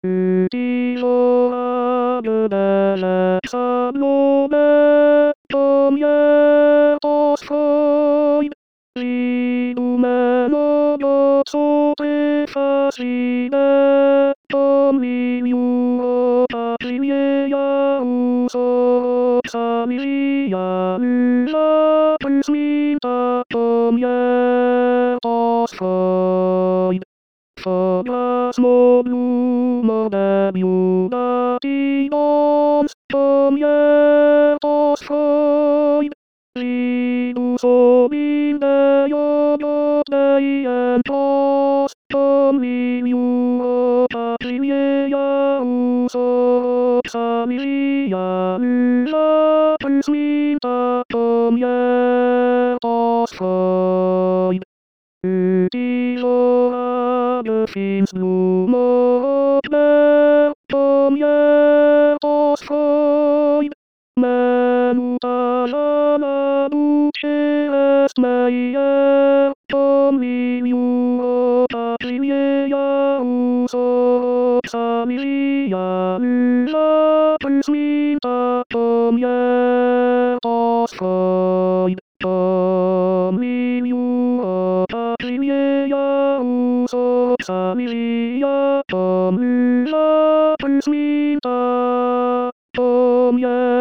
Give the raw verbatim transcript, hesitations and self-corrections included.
Utilizowany zasablone to mnie oswoj. Lidumeno do co ty fascine, to miliu opatrznie ja uso familia lyża pysminta to mnie oswoj. Sonia smoblu debiu latinos to mnie oswoj. Lidu sobinde jodotnej entos to miliu opatrznie ja uso familia lyża pysminta to mnie oswoj. Utilizowany fins lumotne to mnie oswoj. Menuta na ducie jest meje to miliu opatrznie ja uso familia lyża pysminta to mnie oswoj. To miliu opatrznie ja uso familia to lyża pysminta to mnie